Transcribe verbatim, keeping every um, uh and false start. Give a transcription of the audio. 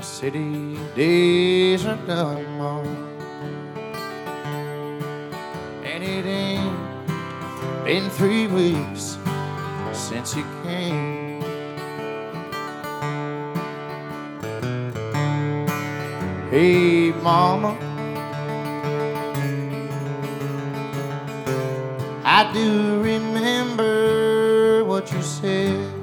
city days are done, Mom, and it ain't been three weeks since you came. Hey, Mama, I do remember what you said.